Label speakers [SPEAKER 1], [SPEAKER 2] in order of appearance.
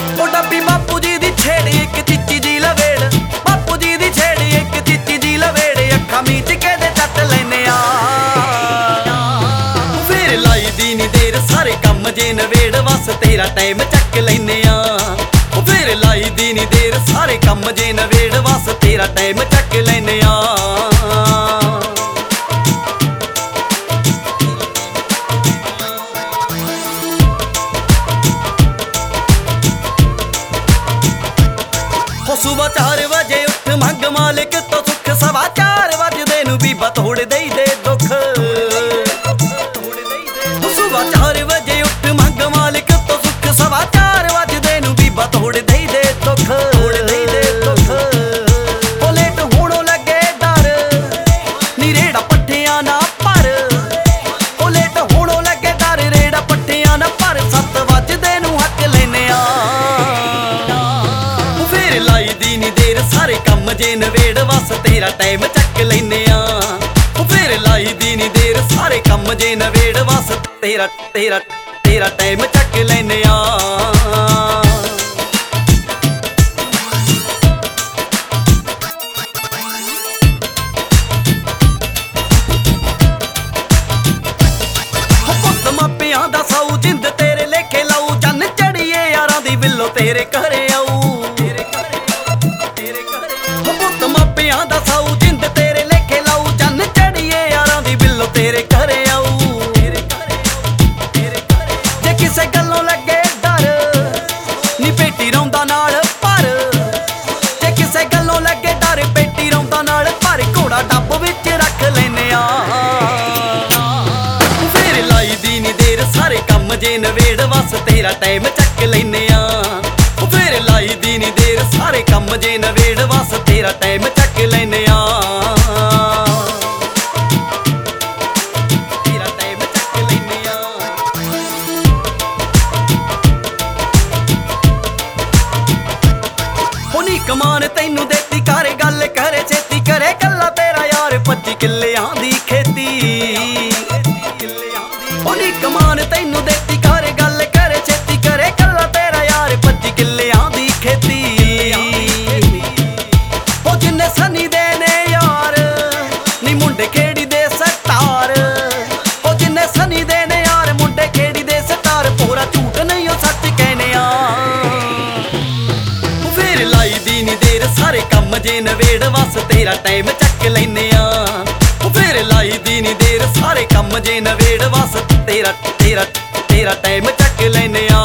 [SPEAKER 1] ਉਹ ਡੱਬੀ ਬਾਪੂ ਜੀ ਦੀ ਛੇੜ ਇੱਕ ਚੀਚੀ ਜੀ ਲਵੇੜ, ਬਾਪੂ ਜੀ ਦੀ ਛੇੜ ਇੱਕ ਚੀਚੀ ਜੀ ਲਵੇੜ, ਅੱਖਾਂ ਮੀਚ ਕੇ ਦੇ ਚੱਟ ਲੈਨੇ ਆ। ਫੇਰ ਲਾਈ ਦੀ ਨੀ ਦੇਰ ਸਾਰੇ ਕੰਮ ਜੇ ਨਵੇੜ, ਬਸ ਤੇਰਾ ਟਾਈਮ ਚੱਕ ਲੈਨੇ ਆ। ਫੇਰ ਲਾਈ ਦੀ ਨੀ ਦੇਰ ਸਾਰੇ ਕੰਮ ਜੇ ਨਵੇੜ, ਬਸ ਤੇਰਾ ਟਾਈਮ ਚੱਕ ਲੈਨੇ ਆ। ਸੁਬਹ 4 ਵਜੇ ਉੱਠ ਮੰਗ ਮਾਲਿਕ ਤੋਂ ਸੁੱਖ, 4:15 ਵਜਦੇ ਨੂੰ ਬੀਬਾ ਤੋੜ ਦੇਈ ਦੇ ਦੁੱਖ। ਸੁਬਹ 4 ਵਜੇ ਉੱਠ ਮੰਗ ਮਾਲਿਕ ਤੋਂ ਸੁੱਖ, 4:15 ਵਜਦੇ ਨੂੰ ਬੀਬਾ ਤੋੜ ਦੇਈ ਦੇ ਦੁੱਖ। ਉਹ ਲੇਟ ਹੋਣੋਂ ਲੱਗੇ ਡਰ ਨੀ ਰੇੜਾ ਪੱਠਿਆਂ ਨਾ ਭਰ, ਉਹ ਲੇਟ ਹੋਣੋਂ ਲੱਗੇ ਡਰ ਰੇੜਾ ਪੱਠਿਆਂ ਨਾ ਭਰ, 7 ਵਜਦੇ ਨੂੰ ਹੱਕ ਲੈਨੇ ਆ। ਲਾਈ ਦੀ ਨੀ ਦੇਰ ਸਾਰੇ ਕੰਮ ਜੇ ਨਵੇੜ, ਬਸ ਤੇਰਾ ਟਾਈਮ ਚੱਕ ਲੈਨੇ ਆ। ਫੇਰ ਲਾਈ ਦੀ ਨੀ ਦੇਰ ਸਾਰੇ ਕੰਮ ਜੇ ਨਵੇੜ, ਬਸ ਤੇਰਾ ਟਾਈਮ ਚੱਕ ਲੈਨੇ ਆ। ਪੁੱਤ ਮਾਪਿਆਂ ਦਾ ਸੌ ਜਿੰਦ ਤੇਰੇ ਲੇਖੇ ਲਾਊ, ਚੰਨ ਚੜੀਏ ਯਾਰਾਂ ਦੀ ਬਿੱਲੋ ਤੇਰੇ ਘਰੇ ਆਊ। ਮਾਪਿਆਂ ਦਾ ਸਾਊ ਜਿੰਦ ਤੇਰੇ ਲੇਖੇ ਲਾਊ, ਚੰਨ ਚੜੀਏ ਯਾਰਾਂ ਦੀ ਬਿੱਲੋ ਤੇਰੇ ਘਰੇ ਆਊ। ਜੇ ਕਿਸੇ ਗੱਲੋਂ ਲੱਗੇ ਡਰ ਨੀ ਪੇਟੀ ਰੌਂਦਾ ਨਾਲ ਭਰ, ਜੇ ਕਿਸੇ ਗੱਲੋਂ ਲੱਗੇ ਡਰ ਪੇਟੀ ਰੌਂਦਾ ਨਾਲ ਭਰ, ਘੋੜਾ ਡੱਬ ਵਿੱਚ ਰੱਖ ਲੈਨੇ ਆ। ਫੇਰ ਲਾਈ ਦੀ ਨੀ ਦੇਰ ਸਾਰੇ ਕੰਮ ਜੇ ਨਵੇੜ, ਬਸ ਤੇਰਾ ਟਾਈਮ ਚੱਕ ਲੈਨੇ ਆ। ਫੇਰ ਲਾਈ ਦੀ ਨੀ ਦੇਰ ਸਾਰੇ ਕੰਮ ਜੇ ਨਵੇੜ, ਬਸ ਤੇਰਾ ਟਾਈਮ ਚੱਕ ਲੈਨੇ ਆ। ਤੇਰਾ ਟਾਈਮ ਚੱਕ ਲੈਨੇ ਆ। ਹੁਣੀ ਕਮਾਨ ਤੈਨੂੰ ਦੇਤੀ ਕਰ ਗੱਲ ਕਰੇ ਛੇਤੀ, ਕਰੇ ਕੱਲਾ ਤੇਰਾ ਯਾਰ 25 ਕਿੱਲਿਆਂ ਦੀ ਖੇਤੀ। ਹੁਣੀ ਕਮਾਨ ਤੈਨੂੰ ਦੇਤੀ ਕਰ ਗੱਲ ਕਰੇ ਛੇਤੀ, ਕਰੇ ਕੱਲਾ ਤੇਰਾ ਯਾਰ 25 ਕਿੱਲਿਆਂ ਦੀ ਖੇਤੀ। ਉਹ ਜਿੰਨੇ ਸਨੀ ਦੇ ਨੇ ਯਾਰ ਨੀ ਮੁੰਡੇ ਖੇੜੀ ਦੇ ਸਟਾਰ, ਉਹ ਜਿੰਨੇ ਸਨੀ ਦੇ ਨੇ ਯਾਰ ਮੁੰਡੇ ਖੇੜੀ ਦੇ ਸਟਾਰ, ਪੂਰਾ ਝੂਠ ਨਹੀਂ ਉਹ ਸੱਚ ਕਹਿਨੇ ਆ। ਫੇਰ ਲਾਈ ਦੀ ਨੀ ਦੇਰ ਸਾਰੇ ਕੰਮ ਜੇ ਨਵੇੜ, ਬਸ ਤੇਰਾ ਟਾਈਮ ਚੱਕ ਲੈਨੇ ਆ। ਫੇਰ ਲਾਈ ਦੀ ਨੀ ਦੇਰ ਸਾਰੇ ਕੰਮ ਜੇ ਨਵੇੜ, ਬਸ ਤੇਰਾ ਟਾਈਮ ਚੱਕ ਲੈਨੇ ਆ।